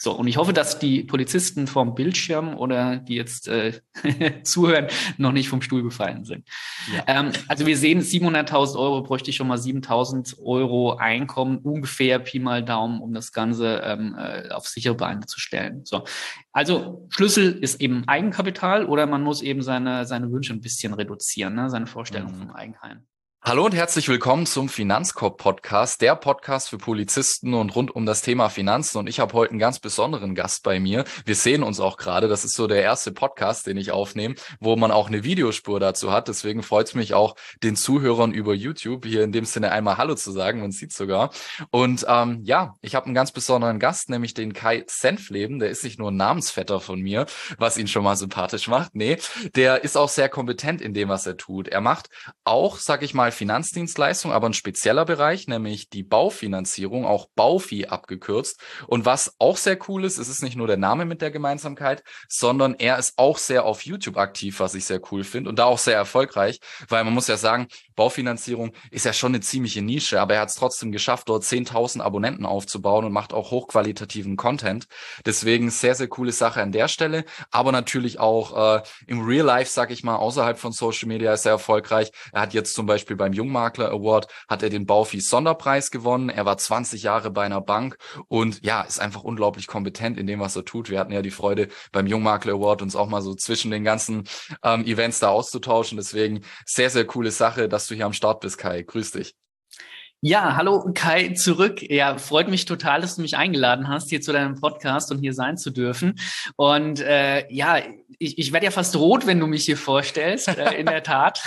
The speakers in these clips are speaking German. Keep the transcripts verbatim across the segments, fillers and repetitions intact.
So, und ich hoffe, dass die Polizisten vom Bildschirm oder die jetzt äh, zuhören, noch nicht vom Stuhl gefallen sind. Ja. Ähm, also wir sehen, siebenhunderttausend Euro bräuchte ich schon mal siebentausend Euro Einkommen, ungefähr Pi mal Daumen, um das Ganze ähm, äh, auf sichere Beine zu stellen. So, also Schlüssel ist eben Eigenkapital oder man muss eben seine, seine Wünsche ein bisschen reduzieren, ne? Seine Vorstellung mhm. vom Eigenheim. Hallo und herzlich willkommen zum Finanzkorb-Podcast, der Podcast für Polizisten und rund um das Thema Finanzen. Und ich habe heute einen ganz besonderen Gast bei mir. Wir sehen uns auch gerade. Das ist so der erste Podcast, den ich aufnehme, wo man auch eine Videospur dazu hat. Deswegen freut es mich auch, den Zuhörern über YouTube hier in dem Sinne einmal Hallo zu sagen. Man sieht sogar. Und ähm, ja, ich habe einen ganz besonderen Gast, nämlich den Kai Senfleben. Der ist nicht nur ein Namensvetter von mir, was ihn schon mal sympathisch macht. Nee, der ist auch sehr kompetent in dem, was er tut. Er macht auch, sag ich mal, Finanzdienstleistung, aber ein spezieller Bereich, nämlich die Baufinanzierung, auch BauFi abgekürzt. Und was auch sehr cool ist, es ist nicht nur der Name mit der Gemeinsamkeit, sondern er ist auch sehr auf YouTube aktiv, was ich sehr cool finde und da auch sehr erfolgreich, weil man muss ja sagen, Baufinanzierung ist ja schon eine ziemliche Nische, aber er hat es trotzdem geschafft, dort zehntausend Abonnenten aufzubauen und macht auch hochqualitativen Content. Deswegen sehr, sehr coole Sache an der Stelle, aber natürlich auch äh, im Real Life, sag ich mal, außerhalb von Social Media ist er erfolgreich. Er hat jetzt zum Beispiel beim Jungmakler Award hat er den BauFi Sonderpreis gewonnen. Er war zwanzig Jahre bei einer Bank und ja, ist einfach unglaublich kompetent in dem, was er tut. Wir hatten ja die Freude beim Jungmakler Award uns auch mal so zwischen den ganzen ähm, Events da auszutauschen. Deswegen sehr, sehr coole Sache, dass du hier am Start bist, Kai. Grüß dich. Ja, hallo Kai zurück. Ja, freut mich total, dass du mich eingeladen hast, hier zu deinem Podcast und hier sein zu dürfen. Und äh, ja, ich, ich werde ja fast rot, wenn du mich hier vorstellst, äh, in der Tat.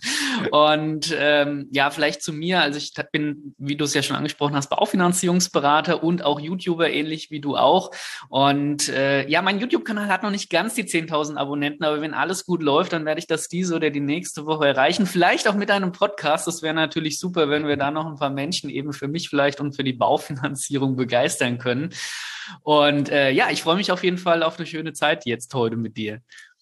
Und ähm, ja, vielleicht zu mir. Also ich bin, wie du es ja schon angesprochen hast, Baufinanzierungsberater und auch YouTuber, ähnlich wie du auch. Und äh, ja, mein YouTube-Kanal hat noch nicht ganz die zehntausend Abonnenten, aber wenn alles gut läuft, dann werde ich das diese oder die nächste Woche erreichen. Vielleicht auch mit einem Podcast. Das wäre natürlich super, wenn wir da noch ein paar Menschen eben für mich vielleicht und für die Baufinanzierung begeistern können. Und äh, ja, ich freue mich auf jeden Fall auf eine schöne Zeit jetzt heute mit dir.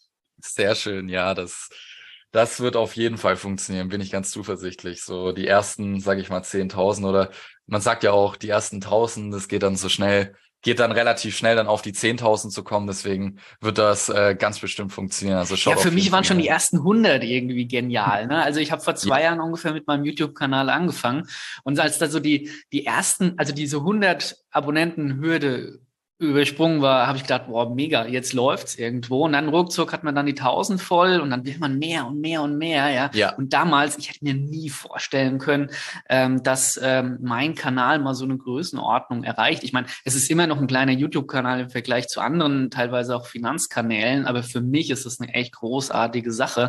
Sehr schön, ja, das, das wird auf jeden Fall funktionieren, bin ich ganz zuversichtlich. So die ersten, sage ich mal, zehntausend oder man sagt ja auch, die ersten tausend, das geht dann so schnell, geht dann relativ schnell dann auf die zehntausend zu kommen, deswegen wird das äh, ganz bestimmt funktionieren. Also ja, für mich waren schon die ersten hundert irgendwie genial. Ne? Also ich habe vor zwei ja. Jahren ungefähr mit meinem YouTube-Kanal angefangen und als da so die die ersten, also diese hundert Abonnenten-Hürde übersprungen war, habe ich gedacht, boah, mega, jetzt läuft's irgendwo. Und dann ruckzuck hat man dann die tausend voll und dann will man mehr und mehr und mehr, ja. ja. Und damals, ich hätte mir nie vorstellen können, ähm, dass ähm, mein Kanal mal so eine Größenordnung erreicht. Ich meine, es ist immer noch ein kleiner YouTube-Kanal im Vergleich zu anderen, teilweise auch Finanzkanälen, aber für mich ist es eine echt großartige Sache.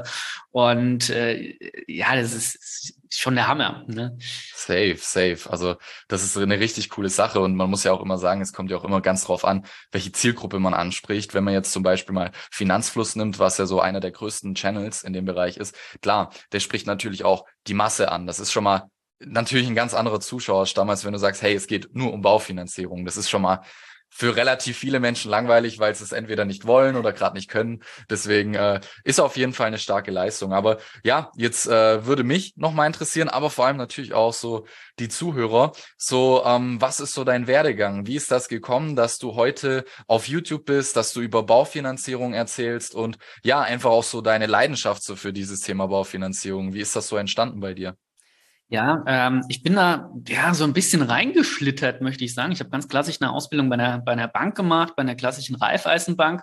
Und äh, ja, das ist, ist schon der Hammer, ne? Safe, safe. Also das ist eine richtig coole Sache und man muss ja auch immer sagen, es kommt ja auch immer ganz drauf an, welche Zielgruppe man anspricht. Wenn man jetzt zum Beispiel mal Finanzfluss nimmt, was ja so einer der größten Channels in dem Bereich ist, klar, der spricht natürlich auch die Masse an. Das ist schon mal natürlich ein ganz anderer Zuschauerstamm, als wenn du sagst, hey, es geht nur um Baufinanzierung. Das ist schon mal für relativ viele Menschen langweilig, weil sie es entweder nicht wollen oder gerade nicht können. Deswegen äh, ist auf jeden Fall eine starke Leistung. Aber ja, jetzt äh, würde mich noch mal interessieren, aber vor allem natürlich auch so die Zuhörer. So, ähm, was ist so dein Werdegang? Wie ist das gekommen, dass du heute auf YouTube bist, dass du über Baufinanzierung erzählst und ja, einfach auch so deine Leidenschaft so für dieses Thema Baufinanzierung. Wie ist das so entstanden bei dir? Ja, ähm, ich bin da ja so ein bisschen reingeschlittert, möchte ich sagen. Ich habe ganz klassisch eine Ausbildung bei einer bei einer Bank gemacht, bei einer klassischen Raiffeisenbank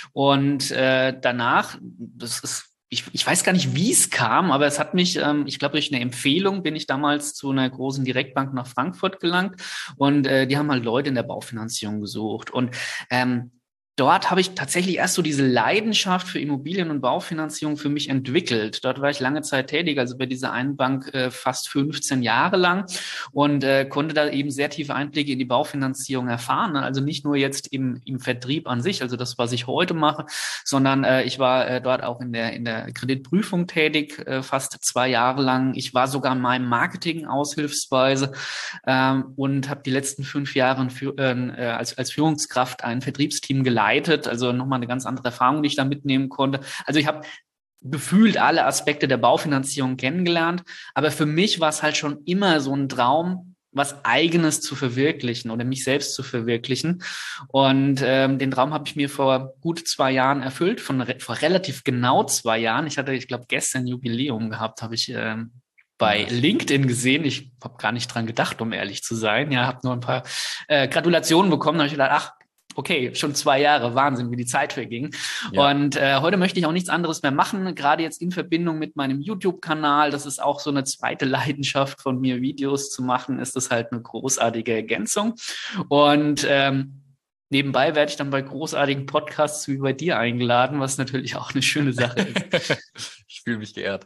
und äh, danach, das ist Ich, ich weiß gar nicht, wie es kam, aber es hat mich, ähm, ich glaube, durch eine Empfehlung bin ich damals zu einer großen Direktbank nach Frankfurt gelangt und äh, die haben halt Leute in der Baufinanzierung gesucht und ähm, dort habe ich tatsächlich erst so diese Leidenschaft für Immobilien- und Baufinanzierung für mich entwickelt. Dort war ich lange Zeit tätig, also bei dieser einen Bank äh, fast fünfzehn Jahre lang und äh, konnte da eben sehr tiefe Einblicke in die Baufinanzierung erfahren. Also nicht nur jetzt im, im Vertrieb an sich, also das, was ich heute mache, sondern äh, ich war äh, dort auch in der, in der Kreditprüfung tätig, äh, fast zwei Jahre lang. Ich war sogar in meinem Marketing aushilfsweise ähm, und habe die letzten fünf Jahre für, äh, als, als Führungskraft ein Vertriebsteam geleitet. Also nochmal eine ganz andere Erfahrung, die ich da mitnehmen konnte. Also ich habe gefühlt alle Aspekte der Baufinanzierung kennengelernt, aber für mich war es halt schon immer so ein Traum, was Eigenes zu verwirklichen oder mich selbst zu verwirklichen. Und ähm, den Traum habe ich mir vor gut zwei Jahren erfüllt, von re- vor relativ genau zwei Jahren. Ich hatte, ich glaube, gestern Jubiläum gehabt, habe ich ähm, bei Nice. LinkedIn gesehen. Ich habe gar nicht dran gedacht, um ehrlich zu sein. Ja, habe nur ein paar äh, Gratulationen bekommen. Da habe ich gedacht, ach, okay, schon zwei Jahre, Wahnsinn, wie die Zeit verging. Ja. Und äh, heute möchte ich auch nichts anderes mehr machen, gerade jetzt in Verbindung mit meinem YouTube-Kanal. Das ist auch so eine zweite Leidenschaft von mir, Videos zu machen, ist das halt eine großartige Ergänzung. Und ähm, nebenbei werde ich dann bei großartigen Podcasts wie bei dir eingeladen, was natürlich auch eine schöne Sache ist. Ich fühle mich geehrt.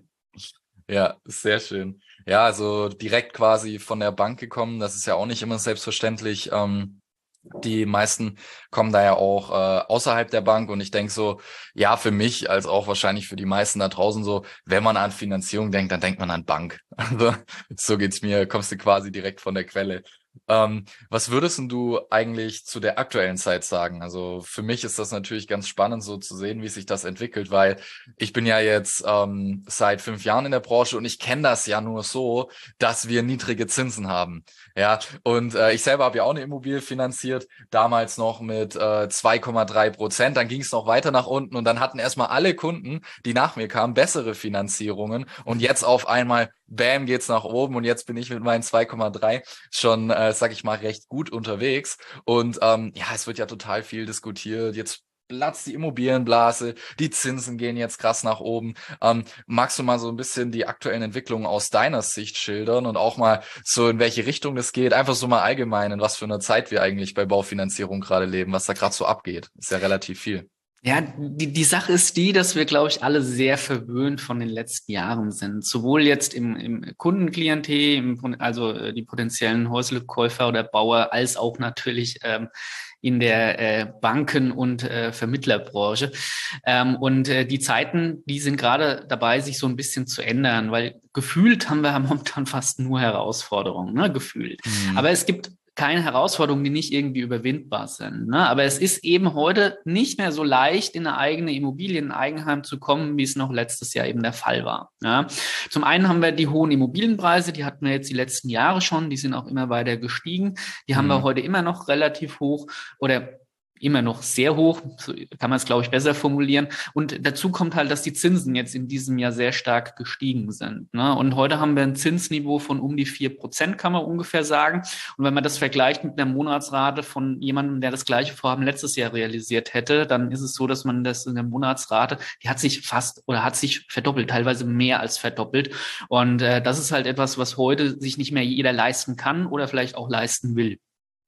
Ja, sehr schön. Ja, also direkt quasi von der Bank gekommen, das ist ja auch nicht immer selbstverständlich. Ähm, die meisten kommen da ja auch äh, außerhalb der Bank und ich denke so, ja, für mich als auch wahrscheinlich für die meisten da draußen so, wenn man an Finanzierung denkt, dann denkt man an Bank. Also so geht's mir, kommst du quasi direkt von der Quelle. Ähm, was würdest denn du eigentlich zu der aktuellen Zeit sagen? Also für mich ist das natürlich ganz spannend, so zu sehen, wie sich das entwickelt, weil ich bin ja jetzt ähm, seit fünf Jahren in der Branche und ich kenne das ja nur so, dass wir niedrige Zinsen haben. Ja, und äh, ich selber habe ja auch eine Immobilie finanziert, damals noch mit äh, zwei Komma drei Prozent. Dann ging es noch weiter nach unten und dann hatten erstmal alle Kunden, die nach mir kamen, bessere Finanzierungen. Und jetzt auf einmal, bam, geht's nach oben und jetzt bin ich mit meinen zwei Komma drei schon, äh, sag ich mal, recht gut unterwegs. Und ähm, ja, es wird ja total viel diskutiert. Jetzt platzt die Immobilienblase, die Zinsen gehen jetzt krass nach oben. Ähm, magst du mal so ein bisschen die aktuellen Entwicklungen aus deiner Sicht schildern und auch mal so in welche Richtung das geht? Einfach so mal allgemein, in was für einer Zeit wir eigentlich bei Baufinanzierung gerade leben, was da gerade so abgeht. Ist ja relativ viel. Ja, die, die Sache ist die, dass wir, glaube ich, alle sehr verwöhnt von den letzten Jahren sind. Sowohl jetzt im, im Kundenklientel, im, also äh, die potenziellen Häuselkäufer oder Bauer, als auch natürlich ähm, in der äh, Banken- und äh, Vermittlerbranche. Ähm, und äh, die Zeiten, die sind gerade dabei, sich so ein bisschen zu ändern, weil gefühlt haben wir momentan fast nur Herausforderungen, ne? Gefühlt. Aber Mhm. es gibt keine Herausforderungen, die nicht irgendwie überwindbar sind. Ne? Aber es ist eben heute nicht mehr so leicht, in eine eigene Immobilie, in ein Eigenheim zu kommen, wie es noch letztes Jahr eben der Fall war. Ja? Zum einen haben wir die hohen Immobilienpreise, die hatten wir jetzt die letzten Jahre schon, die sind auch immer weiter gestiegen. Die haben wir Mhm. heute immer noch relativ hoch oder immer noch sehr hoch, so kann man es, glaube ich, besser formulieren. Und dazu kommt halt, dass die Zinsen jetzt in diesem Jahr sehr stark gestiegen sind. Ne? Und heute haben wir ein Zinsniveau von um die vier Prozent, kann man ungefähr sagen. Und wenn man das vergleicht mit einer Monatsrate von jemandem, der das gleiche Vorhaben letztes Jahr realisiert hätte, dann ist es so, dass man das in der Monatsrate, die hat sich fast oder hat sich verdoppelt, teilweise mehr als verdoppelt. Und äh, das ist halt etwas, was heute sich nicht mehr jeder leisten kann oder vielleicht auch leisten will.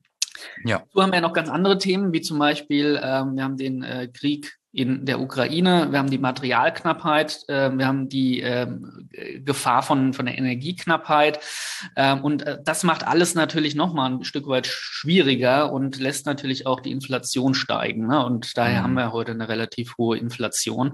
Ja. So haben wir noch ganz andere Themen, wie zum Beispiel, ähm, wir haben den äh, Krieg in der Ukraine, wir haben die Materialknappheit, äh, wir haben die ähm, Gefahr von, von der Energieknappheit. Ähm, und äh, das macht alles natürlich nochmal ein Stück weit schwieriger und lässt natürlich auch die Inflation steigen. Ne? Und daher haben Mhm. wir heute eine relativ hohe Inflation.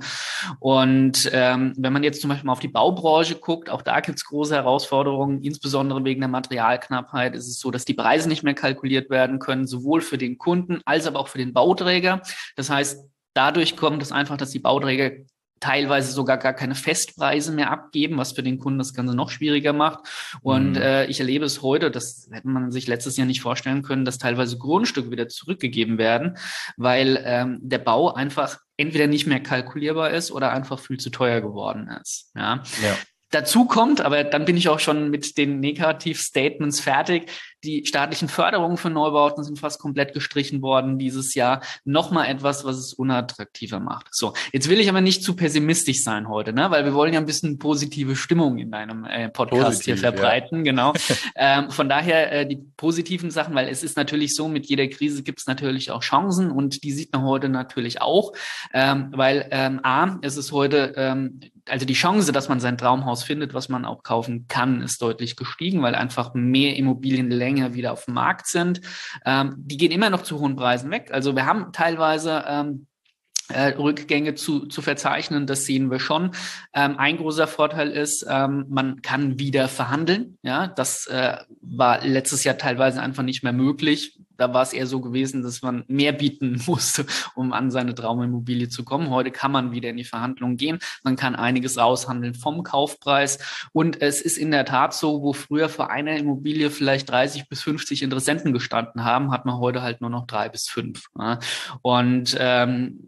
Und ähm, wenn man jetzt zum Beispiel mal auf die Baubranche guckt, auch da gibt es große Herausforderungen, insbesondere wegen der Materialknappheit ist es so, dass die Preise nicht mehr kalkuliert werden können, sowohl für den Kunden als aber auch für den Bauträger. Das heißt, dadurch kommt es einfach, dass die Bauträger teilweise sogar gar keine Festpreise mehr abgeben, was für den Kunden das Ganze noch schwieriger macht. Und Mhm. äh, ich erlebe es heute, das hätte man sich letztes Jahr nicht vorstellen können, dass teilweise Grundstücke wieder zurückgegeben werden, weil ähm, der Bau einfach entweder nicht mehr kalkulierbar ist oder einfach viel zu teuer geworden ist. Ja. Ja. Dazu kommt, aber dann bin ich auch schon mit den Negativ-Statements fertig, die staatlichen Förderungen für Neubauten sind fast komplett gestrichen worden dieses Jahr. Nochmal etwas, was es unattraktiver macht. So, jetzt will ich aber nicht zu pessimistisch sein heute, ne? Weil wir wollen ja ein bisschen positive Stimmung in deinem äh, Podcast hier Positiv, ja. verbreiten, genau. ähm, von daher äh, die positiven Sachen, weil es ist natürlich so, mit jeder Krise gibt es natürlich auch Chancen und die sieht man heute natürlich auch, ähm, weil ähm, A, es ist heute ähm, also die Chance, dass man sein Traumhaus findet, was man auch kaufen kann, ist deutlich gestiegen, weil einfach mehr Immobilien länger wieder auf dem Markt sind. Ähm, die gehen immer noch zu hohen Preisen weg. Also wir haben teilweise ähm, äh, Rückgänge zu, zu verzeichnen, das sehen wir schon. Ähm, ein großer Vorteil ist, ähm, man kann wieder verhandeln. Ja, das äh, war letztes Jahr teilweise einfach nicht mehr möglich. da war es eher so gewesen, dass man mehr bieten musste, um an seine Traumimmobilie zu kommen. Heute kann man wieder in die Verhandlungen gehen. Man kann einiges raushandeln vom Kaufpreis. Und es ist in der Tat so, wo früher für eine Immobilie vielleicht dreißig bis fünfzig Interessenten gestanden haben, hat man heute halt nur noch drei bis fünf. Ja. Und ähm,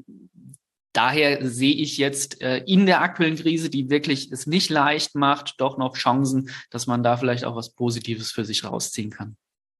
daher sehe ich jetzt äh, in der aktuellen Krise, die wirklich es nicht leicht macht, doch noch Chancen, dass man da vielleicht auch was Positives für sich rausziehen kann.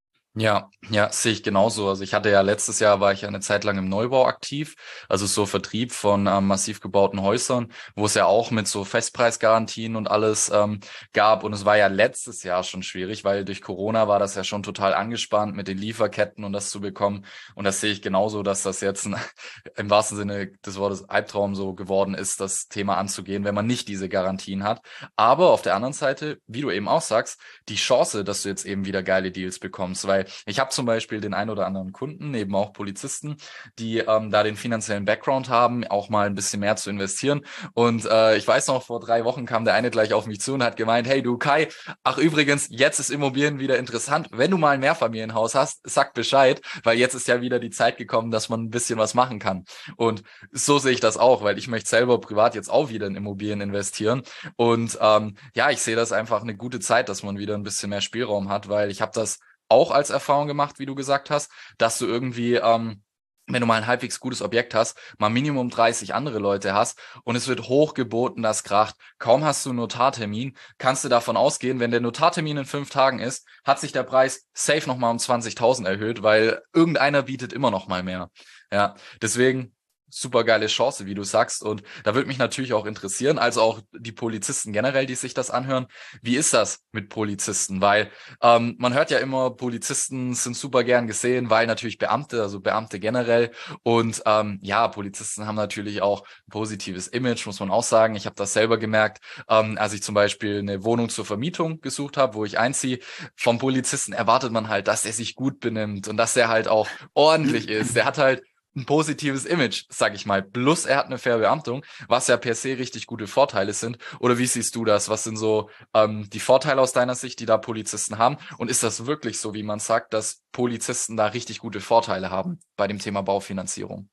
Ja, ja, sehe ich genauso. Also ich hatte ja letztes Jahr, war ich ja eine Zeit lang im Neubau aktiv, also so Vertrieb von ähm, massiv gebauten Häusern, wo es ja auch mit so Festpreisgarantien und alles ähm, gab. Und es war ja letztes Jahr schon schwierig, weil durch Corona war das ja schon total angespannt mit den Lieferketten und das zu bekommen. Und das sehe ich genauso, dass das jetzt ein, im wahrsten Sinne des Wortes Albtraum so geworden ist, das Thema anzugehen, wenn man nicht diese Garantien hat. Aber auf der anderen Seite, wie du eben auch sagst, die Chance, dass du jetzt eben wieder geile Deals bekommst, weil ich habe zum Beispiel den ein oder anderen Kunden, eben auch Polizisten, die ähm, da den finanziellen Background haben, auch mal ein bisschen mehr zu investieren. Und äh, ich weiß noch, vor drei Wochen kam der eine gleich auf mich zu und hat gemeint, hey du Kai, ach übrigens, jetzt ist Immobilien wieder interessant. Wenn du mal ein Mehrfamilienhaus hast, sag Bescheid, weil jetzt ist ja wieder die Zeit gekommen, dass man ein bisschen was machen kann. Und so sehe ich das auch, weil ich möchte selber privat jetzt auch wieder in Immobilien investieren. Und ähm, ja, ich sehe das einfach eine gute Zeit, dass man wieder ein bisschen mehr Spielraum hat, weil ich habe das auch als Erfahrung gemacht, wie du gesagt hast, dass du irgendwie, ähm, wenn du mal ein halbwegs gutes Objekt hast, mal Minimum dreißig andere Leute hast und es wird hochgeboten, das kracht. Kaum hast du einen Notartermin, kannst du davon ausgehen, wenn der Notartermin in fünf Tagen ist, hat sich der Preis safe nochmal um zwanzigtausend erhöht, weil irgendeiner bietet immer noch mal mehr. Ja, deswegen super geile Chance, wie du sagst. Und da würde mich natürlich auch interessieren, also auch die Polizisten generell, die sich das anhören. Wie ist das mit Polizisten? Weil ähm, man hört ja immer, Polizisten sind super gern gesehen, weil natürlich Beamte, also Beamte generell. Und ähm, ja, Polizisten haben natürlich auch ein positives Image, muss man auch sagen. Ich habe das selber gemerkt, ähm, als ich zum Beispiel eine Wohnung zur Vermietung gesucht habe, wo ich einziehe. Vom Polizisten erwartet man halt, dass er sich gut benimmt und dass er halt auch ordentlich ist. Der hat halt ein positives Image, sag ich mal. Plus er hat eine faire Beamtung, was ja per se richtig gute Vorteile sind. Oder wie siehst du das? Was sind so ähm, die Vorteile aus deiner Sicht, die da Polizisten haben? Und ist das wirklich so, wie man sagt, dass Polizisten da richtig gute Vorteile haben bei dem Thema Baufinanzierung?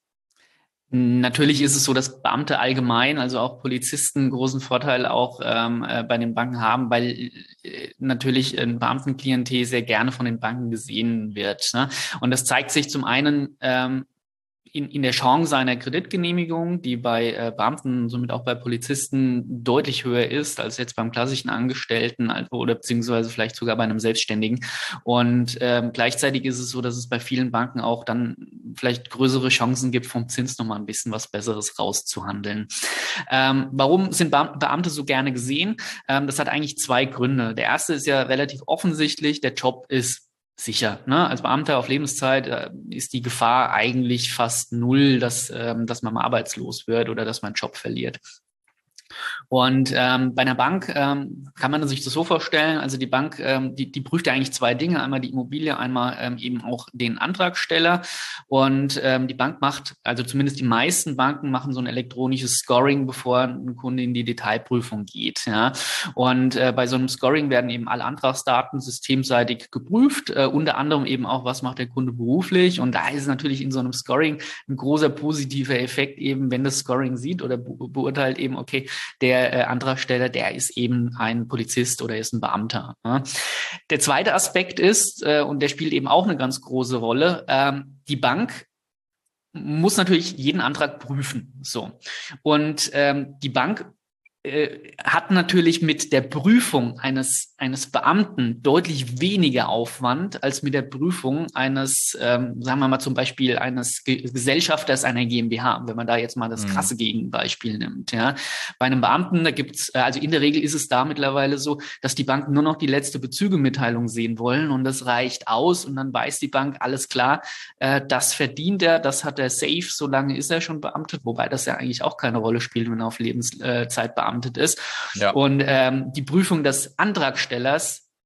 Natürlich ist es so, dass Beamte allgemein, also auch Polizisten, einen großen Vorteil auch ähm, äh, bei den Banken haben, weil äh, natürlich ein Beamtenklientel sehr gerne von den Banken gesehen wird. Ne? Und das zeigt sich zum einen ähm, In, in der Chance einer Kreditgenehmigung, die bei äh, Beamten, somit auch bei Polizisten deutlich höher ist als jetzt beim klassischen Angestellten oder beziehungsweise vielleicht sogar bei einem Selbstständigen. Und ähm, gleichzeitig ist es so, dass es bei vielen Banken auch dann vielleicht größere Chancen gibt, vom Zins nochmal ein bisschen was Besseres rauszuhandeln. Ähm, warum sind Be- Beamte so gerne gesehen? Ähm, das hat eigentlich zwei Gründe. Der erste ist ja relativ offensichtlich, der Job ist sicher. Ne? Als Beamter auf Lebenszeit äh, ist die Gefahr eigentlich fast null, dass, ähm, dass man mal arbeitslos wird oder dass man einen Job verliert. Und ähm, bei einer Bank ähm, kann man sich das so vorstellen, also die Bank, ähm, die, die prüft ja eigentlich zwei Dinge, einmal die Immobilie, einmal ähm, eben auch den Antragsteller. Und ähm, die Bank macht, also zumindest die meisten Banken machen so ein elektronisches Scoring, bevor ein Kunde in die Detailprüfung geht. Ja? Und äh, bei so einem Scoring werden eben alle Antragsdaten systemseitig geprüft, äh, unter anderem eben auch, was macht der Kunde beruflich. Und da ist natürlich in so einem Scoring ein großer positiver Effekt eben, wenn das Scoring sieht oder be- beurteilt eben, okay, der äh, Antragsteller, der ist eben ein Polizist oder ist ein Beamter. Ja. Der zweite Aspekt ist, äh, und der spielt eben auch eine ganz große Rolle, ähm, die Bank muss natürlich jeden Antrag prüfen. So. Und ähm, die Bank äh, hat natürlich mit der Prüfung eines eines Beamten deutlich weniger Aufwand als mit der Prüfung eines, ähm, sagen wir mal zum Beispiel eines Ge- Gesellschafters einer GmbH, wenn man da jetzt mal das Mhm. krasse Gegenbeispiel nimmt. Ja, bei einem Beamten, da gibt's, äh, also in der Regel ist es da mittlerweile so, dass die Banken nur noch die letzte Bezügemitteilung sehen wollen und das reicht aus und dann weiß die Bank, alles klar, äh, das verdient er, das hat er safe, solange ist er schon beamtet, wobei das ja eigentlich auch keine Rolle spielt, wenn er auf Lebenszeit beamtet ist. Ja. Und ähm, die Prüfung des Antragstellers,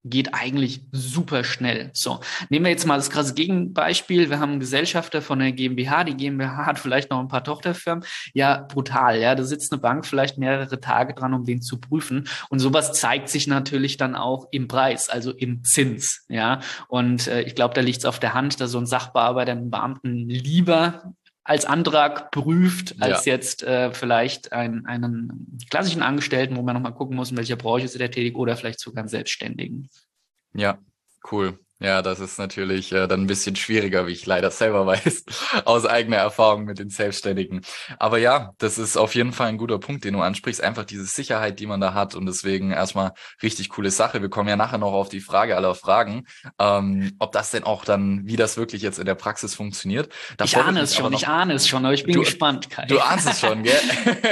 geht eigentlich super schnell. So, nehmen wir jetzt mal das krasse Gegenbeispiel. Wir haben einen Gesellschafter von der GmbH. Die GmbH hat vielleicht noch ein paar Tochterfirmen. Ja, brutal. Ja, da sitzt eine Bank vielleicht mehrere Tage dran, um den zu prüfen. Und sowas zeigt sich natürlich dann auch im Preis, also im Zins. Ja, und äh, ich glaube, da liegt es auf der Hand, dass so ein Sachbearbeiter einen Beamten lieber als Antrag prüft, als Ja. jetzt äh, vielleicht ein, einen klassischen Angestellten, wo man nochmal gucken muss, in welcher Branche ist er tätig oder vielleicht sogar einen Selbstständigen. Ja, cool. Ja, das ist natürlich äh, dann ein bisschen schwieriger, wie ich leider selber weiß, aus eigener Erfahrung mit den Selbstständigen. Aber ja, das ist auf jeden Fall ein guter Punkt, den du ansprichst. Einfach diese Sicherheit, die man da hat. Und deswegen erstmal richtig coole Sache. Wir kommen ja nachher noch auf die Frage aller Fragen, ähm, ob das denn auch dann, wie das wirklich jetzt in der Praxis funktioniert. Ich ahne es schon, ich ahne es schon, aber ich bin du, gespannt, Kai. Du ahnst es schon, gell?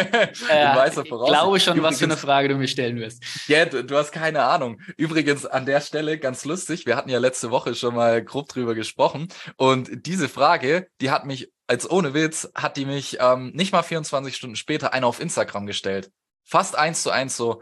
äh, In weißer ich Voraussicht. glaube schon, Übrigens, was für eine Frage du mir stellen wirst. Ja, du, du hast keine Ahnung. Übrigens an der Stelle ganz lustig, wir hatten ja letzte Woche schon mal grob drüber gesprochen und diese Frage, die hat mich, als ohne Witz, hat die mich ähm, nicht mal vierundzwanzig Stunden später einer auf Instagram gestellt. Fast eins zu eins so.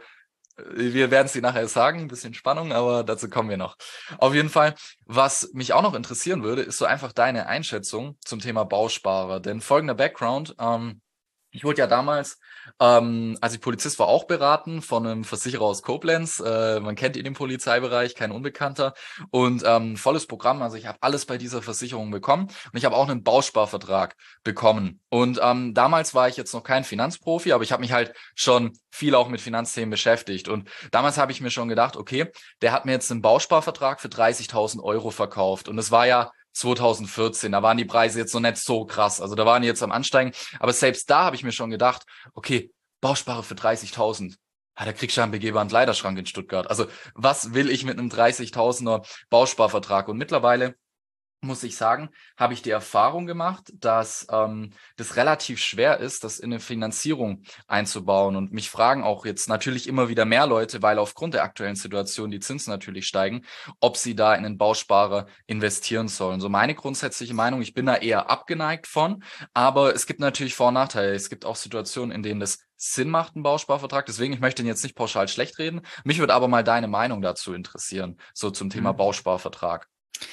Wir werden es dir nachher sagen, ein bisschen Spannung, aber dazu kommen wir noch. Auf jeden Fall, was mich auch noch interessieren würde, ist so einfach deine Einschätzung zum Thema Bausparer. Denn folgender Background, ähm, ich wurde ja damals, ähm, als ich Polizist war, auch beraten von einem Versicherer aus Koblenz. Äh, man kennt ihn im Polizeibereich, kein Unbekannter. Und ähm, volles Programm, also ich habe alles bei dieser Versicherung bekommen. Und ich habe auch einen Bausparvertrag bekommen. Und ähm, damals war ich jetzt noch kein Finanzprofi, aber ich habe mich halt schon viel auch mit Finanzthemen beschäftigt. Und damals habe ich mir schon gedacht, okay, der hat mir jetzt einen Bausparvertrag für dreißigtausend Euro verkauft. Und es war ja zwanzig vierzehn, da waren die Preise jetzt noch nicht so krass, also da waren die jetzt am Ansteigen, aber selbst da habe ich mir schon gedacht, okay, Bausparer für dreißigtausend, ja, da kriegst du einen begehbaren Kleiderschrank in Stuttgart, also was will ich mit einem dreißigtausender Bausparvertrag? Und mittlerweile muss ich sagen, habe ich die Erfahrung gemacht, dass ähm, das relativ schwer ist, das in eine Finanzierung einzubauen. Und mich fragen auch jetzt natürlich immer wieder mehr Leute, weil aufgrund der aktuellen Situation die Zinsen natürlich steigen, ob sie da in einen Bausparer investieren sollen. So meine grundsätzliche Meinung, ich bin da eher abgeneigt von, aber es gibt natürlich Vor- und Nachteile. Es gibt auch Situationen, in denen das Sinn macht, einen Bausparvertrag. Deswegen, ich möchte ihn jetzt nicht pauschal schlecht reden. Mich würde aber mal deine Meinung dazu interessieren, so zum Thema Mhm. Bausparvertrag.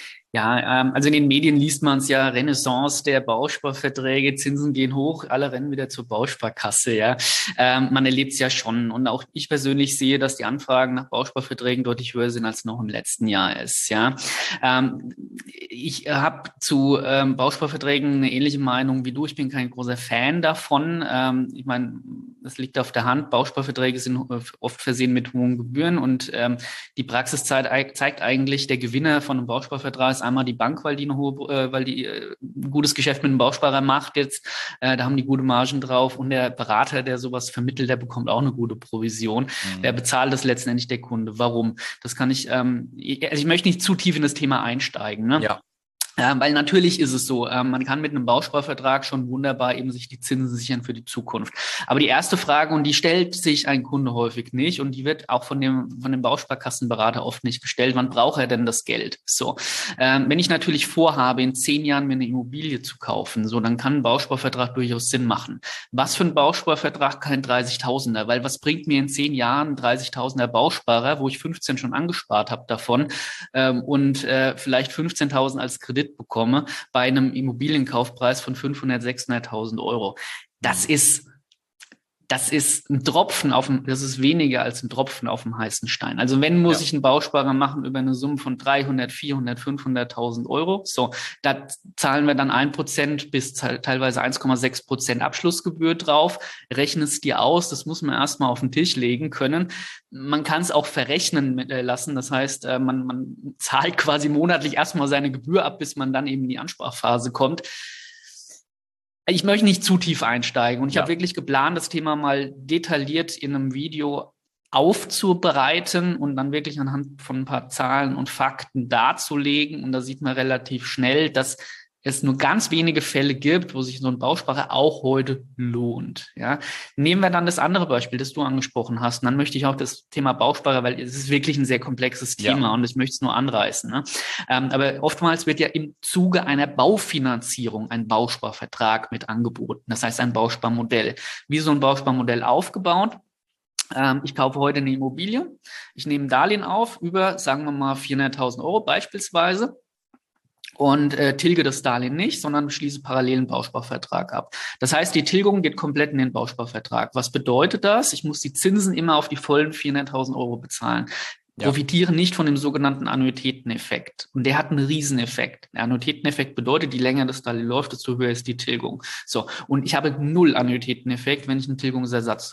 Ja, ähm, also in den Medien liest man es ja, Renaissance der Bausparverträge, Zinsen gehen hoch, alle rennen wieder zur Bausparkasse, ja. Ähm, man erlebt es ja schon. Und auch ich persönlich sehe, dass die Anfragen nach Bausparverträgen deutlich höher sind, als noch im letzten Jahr ist, ja. Ähm, ich habe zu ähm, Bausparverträgen eine ähnliche Meinung wie du. Ich bin kein großer Fan davon. Ähm, ich meine, das liegt auf der Hand. Bausparverträge sind oft versehen mit hohen Gebühren und ähm, die Praxis zeigt, zeigt eigentlich, der Gewinner von einem Bausparvertrag ist einmal die Bank, weil die eine hohe, äh, weil die äh, ein gutes Geschäft mit einem Bausparer macht jetzt. Äh, da haben die gute Margen drauf und der Berater, der sowas vermittelt, der bekommt auch eine gute Provision. Mhm. Wer bezahlt das letztendlich? Der Kunde. Warum? Das kann ich, ähm, also ich möchte nicht zu tief in das Thema einsteigen, ne? Ja. Ja, weil natürlich ist es so, äh, man kann mit einem Bausparvertrag schon wunderbar eben sich die Zinsen sichern für die Zukunft. Aber die erste Frage, und die stellt sich ein Kunde häufig nicht, und die wird auch von dem von dem Bausparkassenberater oft nicht gestellt, wann braucht er denn das Geld? So, ähm, wenn ich natürlich vorhabe, in zehn Jahren mir eine Immobilie zu kaufen, so, dann kann ein Bausparvertrag durchaus Sinn machen. Was für ein Bausparvertrag? Kein dreißigtausender, weil was bringt mir in zehn Jahren ein dreißigtausender Bausparer, wo ich fünfzehn schon angespart habe davon ähm, und äh, vielleicht fünfzehntausend als Kredit bekomme bei einem Immobilienkaufpreis von fünfhundert, sechshunderttausend Euro. Das ist, das ist ein Tropfen auf dem, das ist weniger als ein Tropfen auf dem heißen Stein. Also wenn, muss ja. ich einen Bausparer machen über eine Summe von dreihundert, vierhundert, fünfhunderttausend Euro. So, da zahlen wir dann ein Prozent bis teilweise eins Komma sechs Prozent Abschlussgebühr drauf. Rechne es dir aus. Das muss man erstmal auf den Tisch legen können. Man kann es auch verrechnen lassen. Das heißt, man, man zahlt quasi monatlich erstmal seine Gebühr ab, bis man dann eben in die Ansparphase kommt. Ich möchte nicht zu tief einsteigen und ich ja. habe wirklich geplant, das Thema mal detailliert in einem Video aufzubereiten und dann wirklich anhand von ein paar Zahlen und Fakten darzulegen. Und da sieht man relativ schnell, dass es nur ganz wenige Fälle gibt, wo sich so ein Bausparer auch heute lohnt. Ja, nehmen wir dann das andere Beispiel, das du angesprochen hast. Und dann möchte ich auch das Thema Bausparer, weil es ist wirklich ein sehr komplexes Thema ja. und ich möchte es nur anreißen. Ne? Ähm, aber oftmals wird ja im Zuge einer Baufinanzierung ein Bausparvertrag mit angeboten. Das heißt ein Bausparmodell. Wie so ein Bausparmodell aufgebaut? ähm, ich kaufe heute eine Immobilie, ich nehme ein Darlehen auf über, sagen wir mal, vierhunderttausend Euro beispielsweise. Und äh, tilge das Darlehen nicht, sondern schließe parallel einen Bausparvertrag ab. Das heißt, die Tilgung geht komplett in den Bausparvertrag. Was bedeutet das? Ich muss die Zinsen immer auf die vollen vierhunderttausend Euro bezahlen. Ja. Profitieren nicht von dem sogenannten Annuitäteneffekt. Und der hat einen Rieseneffekt. Der Annuitäteneffekt bedeutet, je länger das Darlehen läuft, desto höher ist die Tilgung. So. Und ich habe null Annuitäteneffekt, wenn ich einen Tilgungsersatz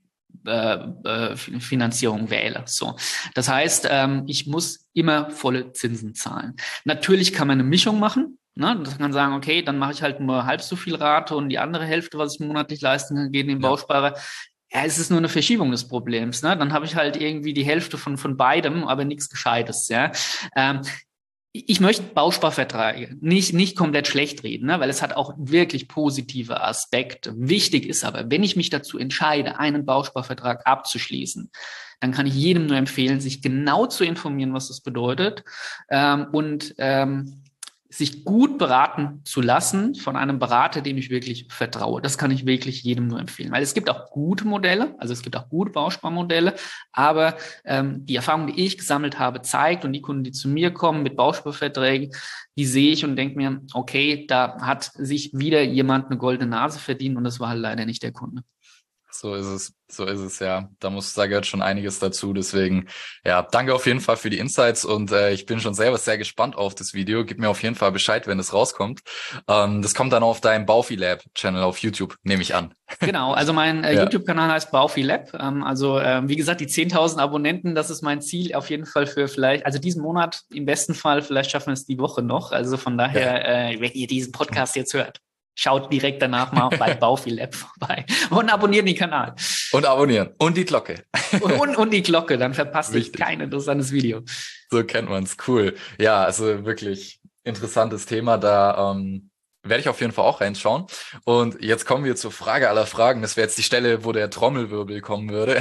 Äh, äh, Finanzierung wähle. So, das heißt, ähm, ich muss immer volle Zinsen zahlen. Natürlich kann man eine Mischung machen. Ne? Das kann sagen, okay, dann mache ich halt nur halb so viel Rate und die andere Hälfte, was ich monatlich leisten kann, geht in den Ja. Bausparer. Ja, es ist nur eine Verschiebung des Problems. Ne? Dann habe ich halt irgendwie die Hälfte von von beidem, aber nichts Gescheites. Ja. Ähm, Ich möchte Bausparverträge nicht, nicht komplett schlecht reden, ne, weil es hat auch wirklich positive Aspekte. Wichtig ist aber, wenn ich mich dazu entscheide, einen Bausparvertrag abzuschließen, dann kann ich jedem nur empfehlen, sich genau zu informieren, was das bedeutet, ähm, und ähm, sich gut beraten zu lassen von einem Berater, dem ich wirklich vertraue. Das kann ich wirklich jedem nur empfehlen, weil es gibt auch gute Modelle, also es gibt auch gute Bausparmodelle, aber ähm, die Erfahrung, die ich gesammelt habe, zeigt, und die Kunden, die zu mir kommen mit Bausparverträgen, die sehe ich und denke mir, okay, da hat sich wieder jemand eine goldene Nase verdient und das war halt leider nicht der Kunde. So ist es, so ist es, ja. Da muss, da gehört schon einiges dazu. Deswegen, ja, danke auf jeden Fall für die Insights und äh, ich bin schon selber sehr gespannt auf das Video. Gib mir auf jeden Fall Bescheid, wenn es rauskommt. Ähm, das kommt dann auf deinem Baufi Lab Channel auf YouTube, nehme ich an. Genau, also mein äh, Ja. YouTube-Kanal heißt Baufi Lab. Ähm, also ähm, wie gesagt, die zehntausend Abonnenten, das ist mein Ziel auf jeden Fall für vielleicht, also diesen Monat im besten Fall, vielleicht schaffen wir es die Woche noch. Also von daher, Ja. äh, wenn ihr diesen Podcast jetzt hört, schaut direkt danach mal bei Baufi Lab vorbei und abonniert den Kanal. Und abonnieren. Und die Glocke. Und, und die Glocke, dann verpasst ihr kein interessantes Video. So kennt man's. Cool. Ja, also wirklich interessantes Thema. Da ähm, werde ich auf jeden Fall auch reinschauen. Und jetzt kommen wir zur Frage aller Fragen. Das wäre jetzt die Stelle, wo der Trommelwirbel kommen würde.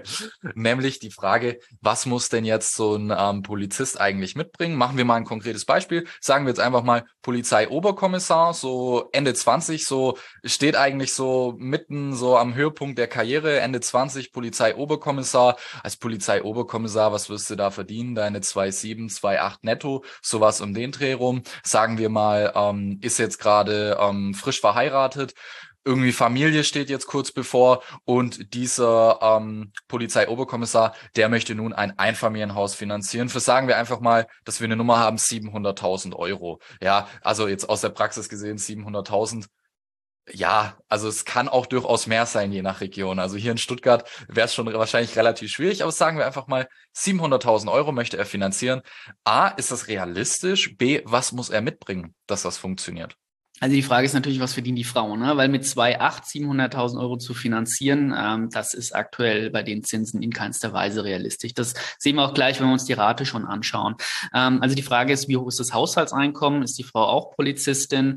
Nämlich die Frage, was muss denn jetzt so ein ähm, Polizist eigentlich mitbringen? Machen wir mal ein konkretes Beispiel. Sagen wir jetzt einfach mal Polizeioberkommissar, so Ende zwanzig, so steht eigentlich so mitten so am Höhepunkt der Karriere, Ende zwanzig, Polizeioberkommissar. Als Polizeioberkommissar, was wirst du da verdienen? Deine zwei Komma sieben, zwei Komma acht netto, sowas um den Dreh rum. Sagen wir mal, ähm, ist jetzt gerade ähm, frisch verheiratet, irgendwie Familie steht jetzt kurz bevor und dieser ähm, Polizeioberkommissar, der möchte nun ein Einfamilienhaus finanzieren für, sagen wir einfach mal, dass wir eine Nummer haben, siebenhunderttausend Euro. Ja, also jetzt aus der Praxis gesehen siebenhunderttausend. Ja, also es kann auch durchaus mehr sein, je nach Region. Also hier in Stuttgart wäre es schon wahrscheinlich relativ schwierig, aber sagen wir einfach mal, siebenhunderttausend Euro möchte er finanzieren. A, ist das realistisch? B, was muss er mitbringen, dass das funktioniert? Also die Frage ist natürlich, was verdienen die Frauen, ne? Weil mit zwei Komma acht siebenhunderttausend Euro zu finanzieren, ähm, das ist aktuell bei den Zinsen in keinster Weise realistisch. Das sehen wir auch gleich, wenn wir uns die Rate schon anschauen. Ähm, also die Frage ist, wie hoch ist das Haushaltseinkommen? Ist die Frau auch Polizistin?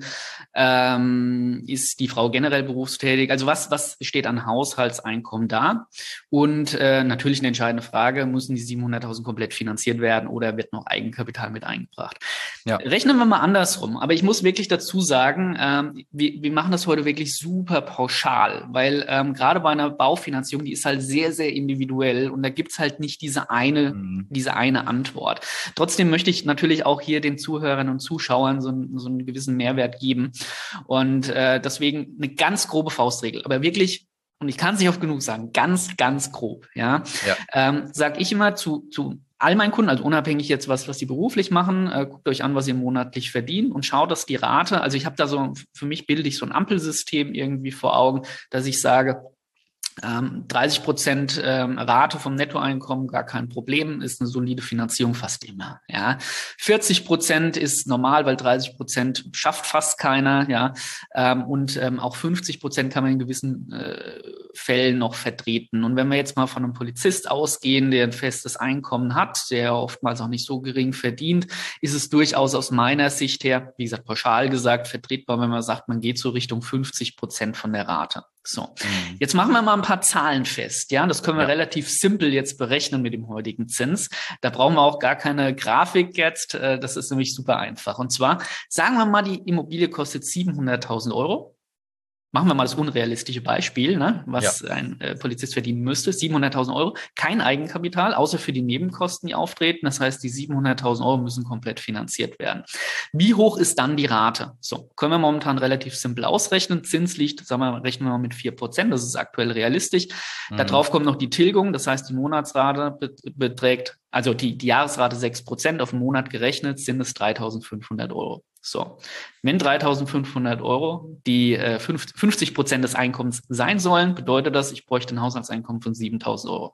Ähm, ist die Frau generell berufstätig? Also was, was steht an Haushaltseinkommen da? Und äh, natürlich eine entscheidende Frage, müssen die siebenhunderttausend komplett finanziert werden oder wird noch Eigenkapital mit eingebracht? Ja. Rechnen wir mal andersrum. Aber ich muss wirklich dazu sagen, ähm, wir, wir machen das heute wirklich super pauschal, weil ähm, gerade bei einer Baufinanzierung, die ist halt sehr, sehr individuell und da gibt's halt nicht diese eine, mhm. diese eine Antwort. Trotzdem möchte ich natürlich auch hier den Zuhörern und Zuschauern so, so einen gewissen Mehrwert geben und äh, deswegen eine ganz grobe Faustregel, aber wirklich, und ich kann es nicht oft genug sagen, ganz, ganz grob, ja, ja. Ähm, sage ich immer zu, zu all meinen Kunden, also unabhängig jetzt, was was die beruflich machen, äh, guckt euch an, was ihr monatlich verdient und schaut, dass die Rate, also ich habe da so, für mich bilde ich so ein Ampelsystem irgendwie vor Augen, dass ich sage, Ähm, dreißig Prozent ähm, Rate vom Nettoeinkommen, gar kein Problem, ist eine solide Finanzierung fast immer. Ja, vierzig Prozent ist normal, weil dreißig Prozent schafft fast keiner. Ja, ähm, und ähm, auch fünfzig Prozent kann man in gewissen äh, Fällen noch vertreten. Und wenn wir jetzt mal von einem Polizist ausgehen, der ein festes Einkommen hat, der oftmals auch nicht so gering verdient, ist es durchaus aus meiner Sicht her, wie gesagt, pauschal gesagt, vertretbar, wenn man sagt, man geht so Richtung fünfzig Prozent von der Rate. So, mhm. Jetzt machen wir mal ein paar Zahlen fest. Ja, das können wir ja. relativ simpel jetzt berechnen mit dem heutigen Zins. Da brauchen wir auch gar keine Grafik jetzt. Das ist nämlich super einfach. Und zwar sagen wir mal, die Immobilie kostet siebenhunderttausend Euro. machen wir mal das unrealistische Beispiel, ne, was Ja. ein äh, Polizist verdienen müsste, siebenhunderttausend Euro, kein Eigenkapital, außer für die Nebenkosten, die auftreten. Das heißt, die siebenhunderttausend Euro müssen komplett finanziert werden. Wie hoch ist dann die Rate? So, können wir momentan relativ simpel ausrechnen. Zins liegt, sagen wir mal, rechnen wir mal mit vier Prozent, das ist aktuell realistisch. Mhm. Da drauf kommt noch die Tilgung, das heißt, die Monatsrate beträgt, also die, die Jahresrate sechs Prozent, auf den Monat gerechnet sind es dreitausendfünfhundert Euro. So, wenn dreitausendfünfhundert Euro die äh, fünfzig Prozent des Einkommens sein sollen, bedeutet das, ich bräuchte ein Haushaltseinkommen von siebentausend Euro.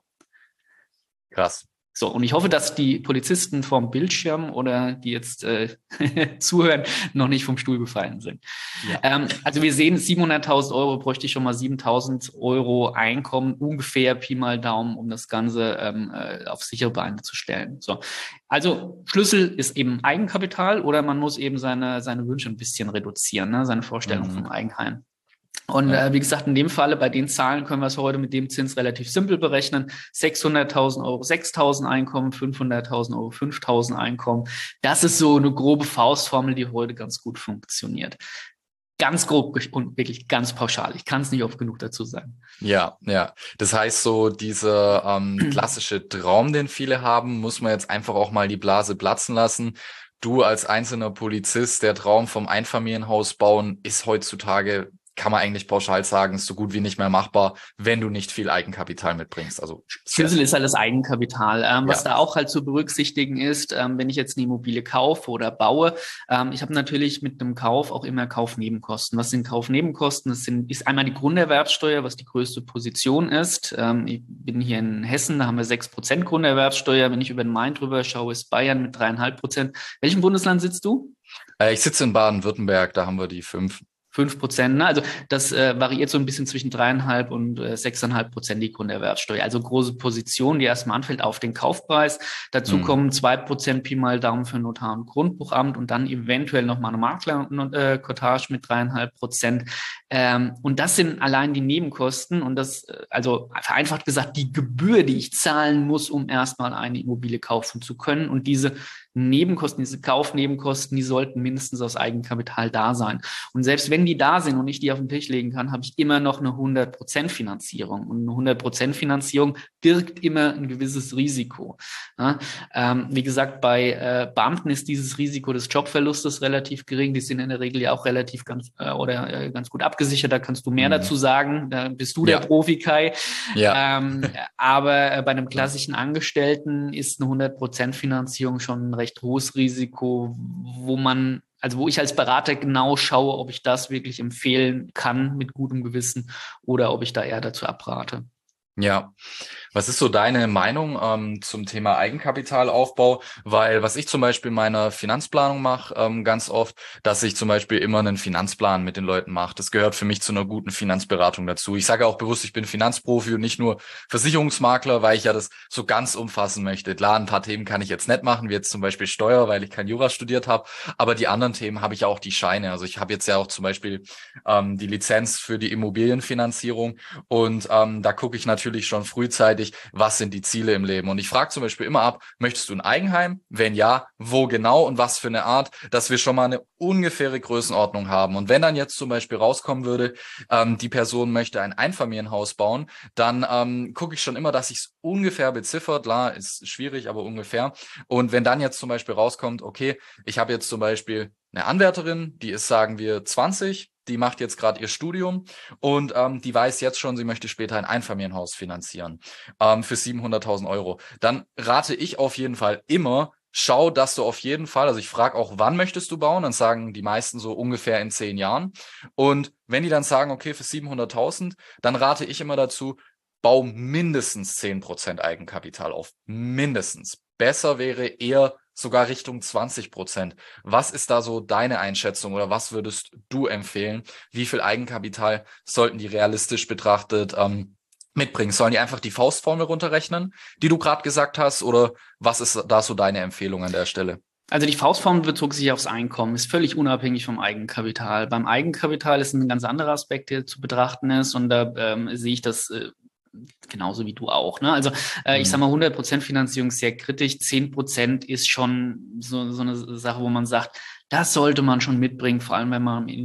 Krass. So, und ich hoffe, dass die Polizisten vom Bildschirm oder die jetzt äh, zuhören, noch nicht vom Stuhl gefallen sind. Ja. Ähm, also wir sehen, siebenhunderttausend Euro bräuchte ich schon mal siebentausend Euro Einkommen, ungefähr Pi mal Daumen, um das Ganze ähm, äh, auf sichere Beine zu stellen. So, also Schlüssel ist eben Eigenkapital oder man muss eben seine, seine Wünsche ein bisschen reduzieren, ne? Seine Vorstellung mhm. vom Eigenheim. Und ja. äh, wie gesagt, in dem Falle, bei den Zahlen können wir es heute mit dem Zins relativ simpel berechnen. sechshunderttausend Euro sechstausend Einkommen, fünfhunderttausend Euro fünftausend Einkommen. Das ist so eine grobe Faustformel, die heute ganz gut funktioniert. Ganz grob und wirklich ganz pauschal. Ich kann es nicht oft genug dazu sagen. Ja, ja. Das heißt, so dieser ähm, klassische Traum, den viele haben, muss man jetzt einfach auch mal die Blase platzen lassen. Du als einzelner Polizist, der Traum vom Einfamilienhaus bauen, ist heutzutage, kann man eigentlich pauschal sagen, ist so gut wie nicht mehr machbar, wenn du nicht viel Eigenkapital mitbringst. Also Schlüssel ist halt das Eigenkapital. Ähm, was ja. da auch halt zu berücksichtigen ist, ähm, wenn ich jetzt eine Immobilie kaufe oder baue, ähm, ich habe natürlich mit einem Kauf auch immer Kaufnebenkosten. Was sind Kaufnebenkosten? Das sind, ist einmal die Grunderwerbsteuer, was die größte Position ist. Ähm, ich bin hier in Hessen, da haben wir sechs Prozent Grunderwerbsteuer. Wenn ich über den Main drüber schaue, ist Bayern mit dreieinhalb Prozent. Welchem Bundesland sitzt du? Äh, ich sitze in Baden-Württemberg, da haben wir die fünf. Fünf Prozent, ne? Also das äh, variiert so ein bisschen zwischen dreieinhalb und äh, sechseinhalb Prozent die Grunderwerbsteuer. Also große Position, die erstmal anfällt auf den Kaufpreis. Dazu hm. kommen zwei Prozent Pi mal Daumen für Notar und Grundbuchamt und dann eventuell nochmal eine Makler-Cottage mit dreieinhalb Prozent. Ähm, und das sind allein die Nebenkosten und das, also vereinfacht gesagt, die Gebühr, die ich zahlen muss, um erstmal eine Immobilie kaufen zu können. Und diese Nebenkosten, diese Kaufnebenkosten, die sollten mindestens aus Eigenkapital da sein. Und selbst wenn die da sind und ich die auf den Tisch legen kann, habe ich immer noch eine hundert Prozent Finanzierung. Und eine hundert Prozent Finanzierung birgt immer ein gewisses Risiko. Ja, ähm, wie gesagt, bei äh, Beamten ist dieses Risiko des Jobverlustes relativ gering. Die sind in der Regel ja auch relativ ganz äh, oder äh, ganz gut abgesichert. Da kannst du mehr mhm. dazu sagen. Da bist du ja. der Profi, Kai. Ja. Ähm, aber äh, bei einem klassischen Angestellten ist eine hundert Prozent Finanzierung schon ein recht hohes Risiko, wo man Also wo ich als Berater genau schaue, ob ich das wirklich empfehlen kann mit gutem Gewissen oder ob ich da eher dazu abrate. Ja, was ist so deine Meinung ähm, zum Thema Eigenkapitalaufbau? Weil was ich zum Beispiel in meiner Finanzplanung mache, ähm, ganz oft, dass ich zum Beispiel immer einen Finanzplan mit den Leuten mache. Das gehört für mich zu einer guten Finanzberatung dazu. Ich sage auch bewusst, ich bin Finanzprofi und nicht nur Versicherungsmakler, weil ich ja das so ganz umfassen möchte. Klar, ein paar Themen kann ich jetzt nicht machen, wie jetzt zum Beispiel Steuer, weil ich kein Jura studiert habe. Aber die anderen Themen habe ich auch die Scheine. Also ich habe jetzt ja auch zum Beispiel ähm, die Lizenz für die Immobilienfinanzierung und ähm, da gucke ich natürlich natürlich schon frühzeitig, was sind die Ziele im Leben. Und ich frage zum Beispiel immer ab, möchtest du ein Eigenheim? Wenn ja, wo genau und was für eine Art, dass wir schon mal eine ungefähre Größenordnung haben. Und wenn dann jetzt zum Beispiel rauskommen würde, ähm, die Person möchte ein Einfamilienhaus bauen, dann ähm, gucke ich schon immer, dass ich es ungefähr beziffert. Klar, ist schwierig, aber ungefähr. Und wenn dann jetzt zum Beispiel rauskommt, okay, ich habe jetzt zum Beispiel eine Anwärterin, die ist, sagen wir, zwanzig, die macht jetzt gerade ihr Studium und ähm, die weiß jetzt schon, sie möchte später ein Einfamilienhaus finanzieren ähm, für siebenhunderttausend Euro. Dann rate ich auf jeden Fall immer, schau, dass du auf jeden Fall, also ich frage auch, wann möchtest du bauen? Dann sagen die meisten so ungefähr in zehn Jahren. Und wenn die dann sagen, okay, für siebenhunderttausend, dann rate ich immer dazu, bau mindestens zehn Prozent Eigenkapital auf. Mindestens. Besser wäre eher sogar Richtung zwanzig Prozent. Was ist da so deine Einschätzung oder was würdest du empfehlen? Wie viel Eigenkapital sollten die realistisch betrachtet ähm, mitbringen? Sollen die einfach die Faustformel runterrechnen, die du gerade gesagt hast? Oder was ist da so deine Empfehlung an der Stelle? Also die Faustformel bezog sich aufs Einkommen, ist völlig unabhängig vom Eigenkapital. Beim Eigenkapital ist ein ganz anderer Aspekt, der zu betrachten ist und da ähm, sehe ich das äh, genauso wie du auch. Ne? Also äh, ich sage mal, hundert Prozent Finanzierung ist sehr kritisch. zehn Prozent ist schon so, so eine Sache, wo man sagt, das sollte man schon mitbringen, vor allem wenn man in den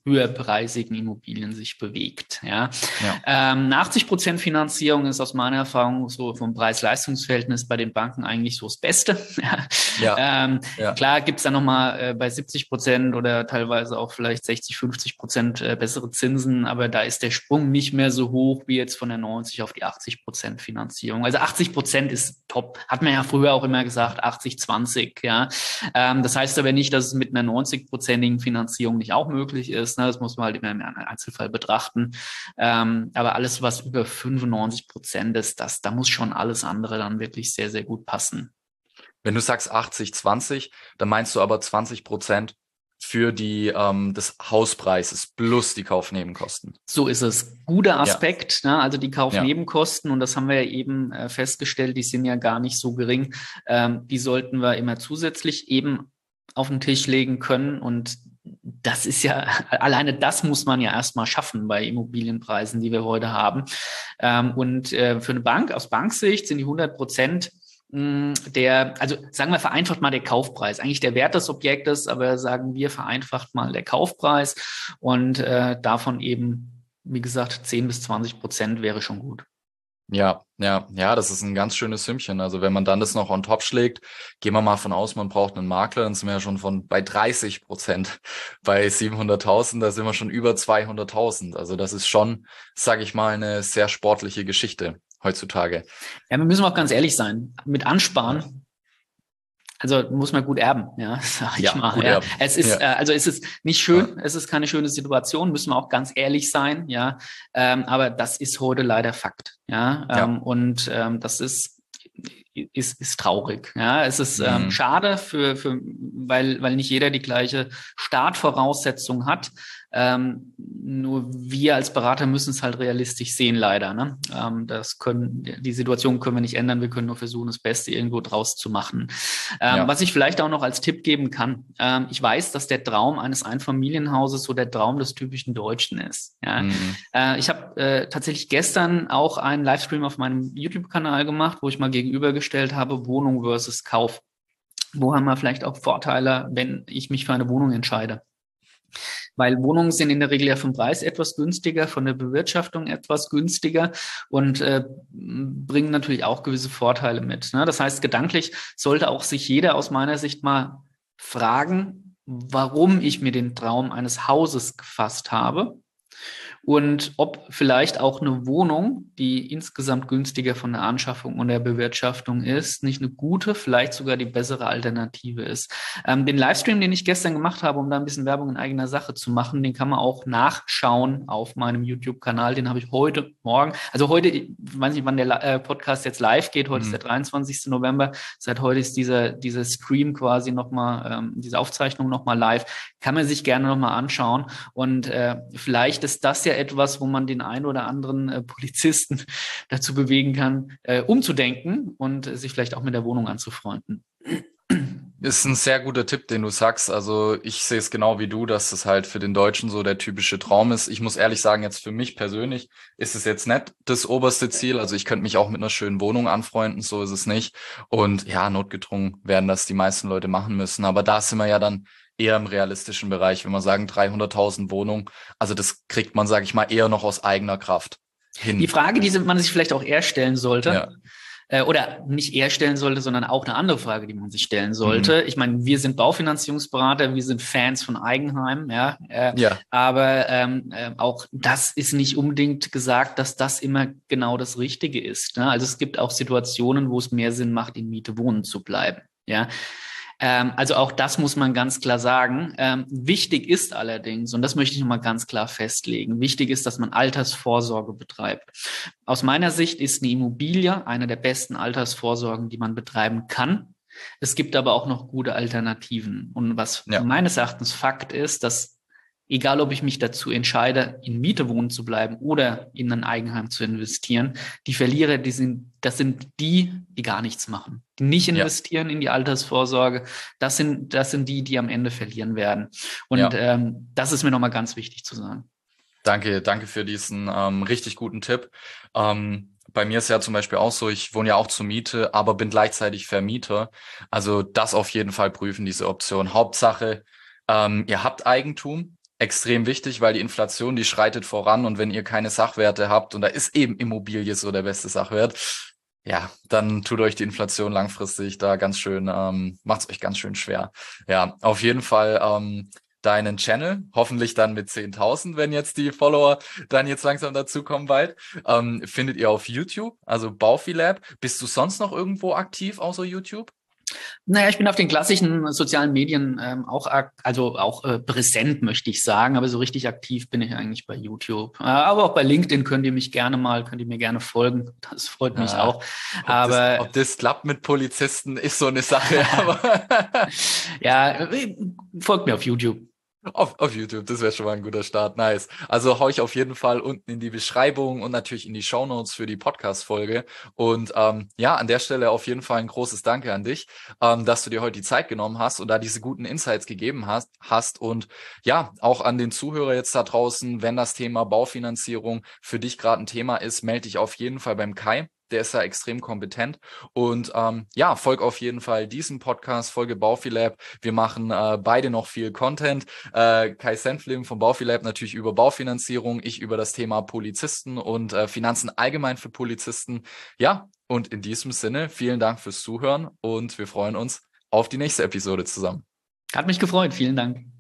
höherpreisigen Immobilien sich bewegt. Ja. Ja. Ähm, achtzig Prozent Finanzierung ist aus meiner Erfahrung so vom Preis-Leistungs-Verhältnis bei den Banken eigentlich so das Beste. Ja. Ja. Ähm, Ja. Klar gibt's dann nochmal äh, bei siebzig Prozent oder teilweise auch vielleicht sechzig, fünfzig Prozent äh, bessere Zinsen, aber da ist der Sprung nicht mehr so hoch wie jetzt von der neunzig auf die achtzig Prozent Finanzierung. Also achtzig Prozent ist top. Hat man ja früher auch immer gesagt, achtzig, zwanzig. Ja. Ähm, das heißt aber nicht, dass es mit einer neunzig-prozentigen Finanzierung nicht auch möglich ist. Ne? Das muss man halt immer im Einzelfall betrachten. Ähm, aber alles, was über fünfundneunzig Prozent ist, das, da muss schon alles andere dann wirklich sehr, sehr gut passen. Wenn du sagst achtzig, zwanzig, dann meinst du aber zwanzig Prozent für die ähm, des Hauspreises plus die Kaufnebenkosten. So ist es. Guter Aspekt, ja. Ne? Also die Kaufnebenkosten, ja. Und das haben wir ja eben äh, festgestellt, die sind ja gar nicht so gering. Ähm, die sollten wir immer zusätzlich eben auf den Tisch legen können. Und das ist ja, alleine das muss man ja erstmal schaffen bei Immobilienpreisen, die wir heute haben. Ähm, und äh, für eine Bank, aus Banksicht sind die hundert Prozent der, also sagen wir vereinfacht mal der Kaufpreis, eigentlich der Wert des Objektes, aber sagen wir vereinfacht mal der Kaufpreis und äh, davon eben, wie gesagt, zehn bis zwanzig Prozent wäre schon gut. Ja, ja, ja, das ist ein ganz schönes Sümmchen. Also wenn man dann das noch on top schlägt, gehen wir mal von aus, man braucht einen Makler, dann sind wir ja schon von bei dreißig Prozent. Bei siebenhunderttausend, da sind wir schon über zweihunderttausend. Also das ist schon, sage ich mal, eine sehr sportliche Geschichte heutzutage. Ja, wir müssen auch ganz ehrlich sein. Mit Ansparen, also muss man gut erben, ja, sag ich ja, mal. Gut ja. erben. Es ist, ja. äh, also es ist nicht schön, ja. Es ist keine schöne Situation, müssen wir auch ganz ehrlich sein, ja. Ähm, aber das ist heute leider Fakt, ja. ja. Ähm, und ähm, das ist ist ist traurig, ja. Es ist ähm, mhm. schade für für weil weil nicht jeder die gleiche Startvoraussetzung hat. Ähm, nur wir als Berater müssen es halt realistisch sehen, leider. Ne? Ähm, das können, die Situation können wir nicht ändern. Wir können nur versuchen, das Beste irgendwo draus zu machen. Ähm, ja. Was ich vielleicht auch noch als Tipp geben kann. Ähm, ich weiß, dass der Traum eines Einfamilienhauses so der Traum des typischen Deutschen ist. Ja? Mhm. Äh, ich habe äh, tatsächlich gestern auch einen Livestream auf meinem YouTube-Kanal gemacht, wo ich mal gegenübergestellt habe, Wohnung versus Kauf. Wo haben wir vielleicht auch Vorteile, wenn ich mich für eine Wohnung entscheide? Weil Wohnungen sind in der Regel ja vom Preis etwas günstiger, von der Bewirtschaftung etwas günstiger und äh, bringen natürlich auch gewisse Vorteile mit. Ne? Das heißt, gedanklich sollte auch sich jeder aus meiner Sicht mal fragen, warum ich mir den Traum eines Hauses gefasst habe. Und ob vielleicht auch eine Wohnung, die insgesamt günstiger von der Anschaffung und der Bewirtschaftung ist, nicht eine gute, vielleicht sogar die bessere Alternative ist. Ähm, den Livestream, den ich gestern gemacht habe, um da ein bisschen Werbung in eigener Sache zu machen, den kann man auch nachschauen auf meinem YouTube-Kanal. Den habe ich heute Morgen, also heute, ich weiß nicht, wann der äh, Podcast jetzt live geht, heute mhm. ist der dreiundzwanzigsten November, seit heute ist dieser, dieser Stream quasi nochmal, ähm, diese Aufzeichnung nochmal live, kann man sich gerne nochmal anschauen und äh, vielleicht ist das ja etwas, wo man den einen oder anderen äh, Polizisten dazu bewegen kann, äh, umzudenken und äh, sich vielleicht auch mit der Wohnung anzufreunden. Ist ein sehr guter Tipp, den du sagst. Also ich sehe es genau wie du, dass es halt für den Deutschen so der typische Traum ist. Ich muss ehrlich sagen, jetzt für mich persönlich ist es jetzt nicht das oberste Ziel. Also ich könnte mich auch mit einer schönen Wohnung anfreunden, so ist es nicht. Und ja, notgedrungen werden das die meisten Leute machen müssen. Aber da sind wir ja dann eher im realistischen Bereich, wenn wir sagen dreihunderttausend Wohnungen. Also das kriegt man, sage ich mal, eher noch aus eigener Kraft hin. Die Frage, die man sich vielleicht auch eher stellen sollte, ja. äh, oder nicht eher stellen sollte, sondern auch eine andere Frage, die man sich stellen sollte. Mhm. Ich meine, wir sind Baufinanzierungsberater, wir sind Fans von Eigenheim, ja, äh, ja. aber ähm, äh, auch das ist nicht unbedingt gesagt, dass das immer genau das Richtige ist. Ne? Also es gibt auch Situationen, wo es mehr Sinn macht, in Miete wohnen zu bleiben, ja. Also auch das muss man ganz klar sagen. Ähm, wichtig ist allerdings, und das möchte ich nochmal ganz klar festlegen, wichtig ist, dass man Altersvorsorge betreibt. Aus meiner Sicht ist eine Immobilie eine der besten Altersvorsorgen, die man betreiben kann. Es gibt aber auch noch gute Alternativen. Und was ja. meines Erachtens Fakt ist, dass egal, ob ich mich dazu entscheide, in Miete wohnen zu bleiben oder in ein Eigenheim zu investieren, die Verlierer, die sind, das sind die, die gar nichts machen, die nicht investieren ja. in die Altersvorsorge. Das sind, das sind die, die am Ende verlieren werden. Und ja. ähm, das ist mir nochmal ganz wichtig zu sagen. Danke, danke für diesen ähm, richtig guten Tipp. Ähm, bei mir ist ja zum Beispiel auch so, ich wohne ja auch zur Miete, aber bin gleichzeitig Vermieter. Also das auf jeden Fall prüfen, diese Option. Hauptsache, ähm, ihr habt Eigentum. extrem wichtig, weil die Inflation, die schreitet voran und wenn ihr keine Sachwerte habt und da ist eben Immobilie so der beste Sachwert, ja, dann tut euch die Inflation langfristig da ganz schön, ähm, macht es euch ganz schön schwer. Ja, auf jeden Fall ähm, deinen Channel, hoffentlich dann mit zehntausend, wenn jetzt die Follower dann jetzt langsam dazukommen bald, ähm, findet ihr auf YouTube, also Baufilab. Bist du sonst noch irgendwo aktiv außer YouTube? Naja, ich bin auf den klassischen sozialen Medien ähm, auch, ak- also auch äh, präsent, möchte ich sagen, aber so richtig aktiv bin ich eigentlich bei YouTube. Äh, aber auch bei LinkedIn könnt ihr mich gerne mal, könnt ihr mir gerne folgen. Das freut mich Ja, auch. ob das, Aber ob das klappt mit Polizisten, ist so eine Sache, aber ja, äh, folgt mir auf YouTube. Auf, auf YouTube, das wäre schon mal ein guter Start, nice. Also hau ich auf jeden Fall unten in die Beschreibung und natürlich in die Shownotes für die Podcast-Folge. Und ähm, ja, an der Stelle auf jeden Fall ein großes Danke an dich, ähm, dass du dir heute die Zeit genommen hast und da diese guten Insights gegeben hast, hast. Und ja, auch an den Zuhörer jetzt da draußen, wenn das Thema Baufinanzierung für dich gerade ein Thema ist, melde dich auf jeden Fall beim Kai. Der ist da extrem kompetent. Und ähm, ja, folg auf jeden Fall diesem Podcast, folge Baufilab. Wir machen äh, beide noch viel Content. Äh, Kai Senflim vom Baufilab natürlich über Baufinanzierung, ich über das Thema Polizisten und äh, Finanzen allgemein für Polizisten. Ja, und in diesem Sinne, vielen Dank fürs Zuhören und wir freuen uns auf die nächste Episode zusammen. Hat mich gefreut. Vielen Dank.